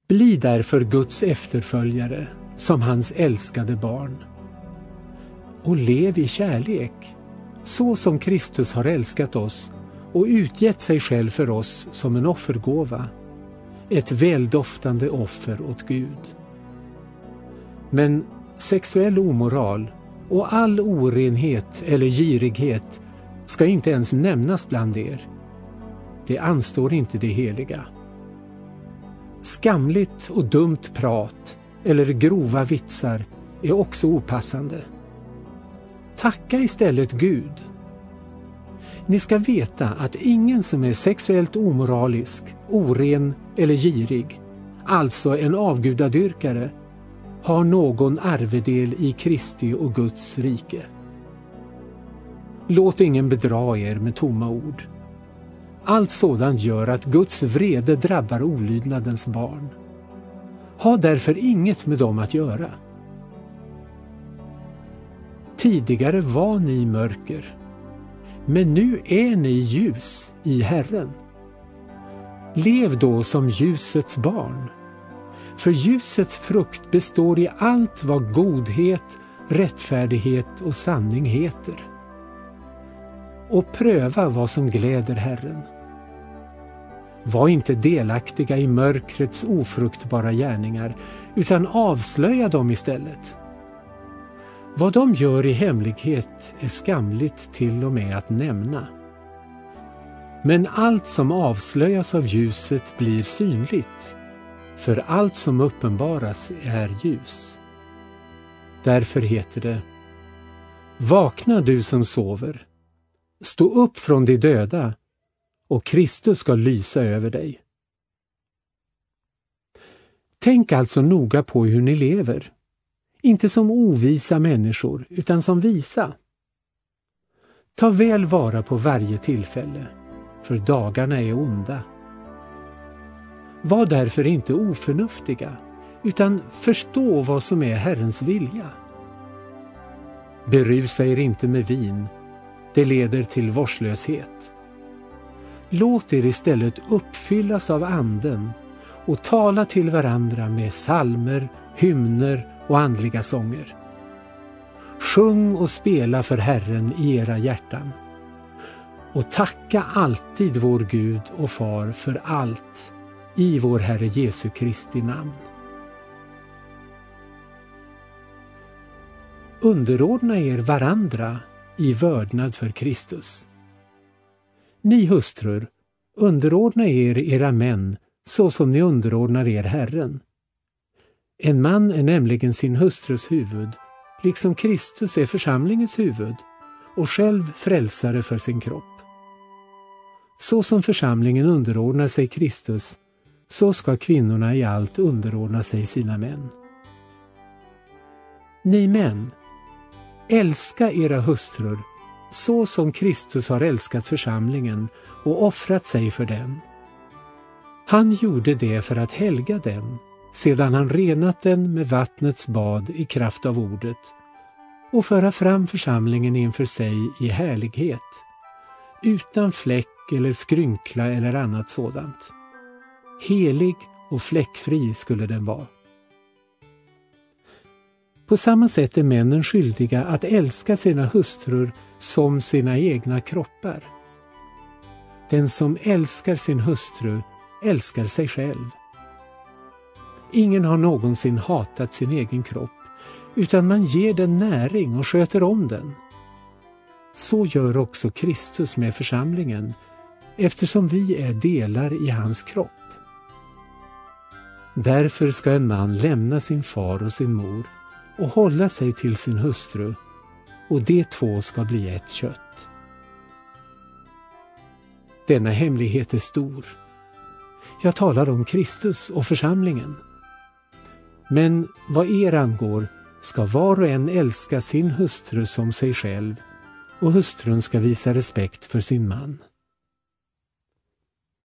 Bli därför Guds efterföljare som hans älskade barn. Och lev i kärlek, så som Kristus har älskat oss och utgett sig själv för oss som en offergåva, ett väldoftande offer åt Gud. Men sexuell omoral och all orenhet eller girighet ska inte ens nämnas bland er. Det anstår inte det heliga. Skamligt och dumt prat eller grova vitsar är också opassande. Tacka istället Gud. Ni ska veta att ingen som är sexuellt omoralisk, oren eller girig, alltså en avgudadyrkare, har någon arvedel i Kristi och Guds rike. Låt ingen bedra er med tomma ord. Allt sådant gör att Guds vrede drabbar olydnadens barn. Ha därför inget med dem att göra. Tidigare var ni mörker, men nu är ni ljus i Herren. Lev då som ljusets barn, för ljusets frukt består i allt vad godhet, rättfärdighet och sanning heter. Och pröva vad som gläder Herren. Var inte delaktiga i mörkrets ofruktbara gärningar, utan avslöja dem istället. Vad de gör i hemlighet är skamligt till och med att nämna. Men allt som avslöjas av ljuset blir synligt, för allt som uppenbaras är ljus. Därför heter det: vakna du som sover, stå upp från de döda, och Kristus ska lysa över dig. Tänk alltså noga på hur ni lever, inte som ovisa människor utan som visa. Ta väl vara på varje tillfälle, för dagarna är onda. Var därför inte oförnuftiga, utan förstå vad som är Herrens vilja. Berusa er inte med vin, det leder till vårdslöshet. Låt er istället uppfyllas av anden och tala till varandra med psalmer, hymner och andliga sånger. Sjung och spela för Herren i era hjärtan. Och tacka alltid vår Gud och Far för allt i vår Herre Jesu Kristi namn. Underordna er varandra i vördnad för Kristus. Ni hustrur, underordna er era män så som ni underordnar er Herren. En man är nämligen sin hustrus huvud, liksom Kristus är församlingens huvud och själv frälsare för sin kropp. Så som församlingen underordnar sig Kristus, så ska kvinnorna i allt underordna sig sina män. Ni män, älska era hustrur så som Kristus har älskat församlingen och offrat sig för den. Han gjorde det för att helga den, sedan han renat den med vattnets bad i kraft av ordet, och föra fram församlingen inför sig i härlighet, utan fläck eller skrynkla eller annat sådant. Helig och fläckfri skulle den vara. På samma sätt är männen skyldiga att älska sina hustrur som sina egna kroppar. Den som älskar sin hustru älskar sig själv. Ingen har någonsin hatat sin egen kropp, utan man ger den näring och sköter om den. Så gör också Kristus med församlingen, eftersom vi är delar i hans kropp. Därför ska en man lämna sin far och sin mor och hålla sig till sin hustru, och de två ska bli ett kött. Denna hemlighet är stor. Jag talar om Kristus och församlingen. Men vad er angår ska var och en älska sin hustru som sig själv, och hustrun ska visa respekt för sin man.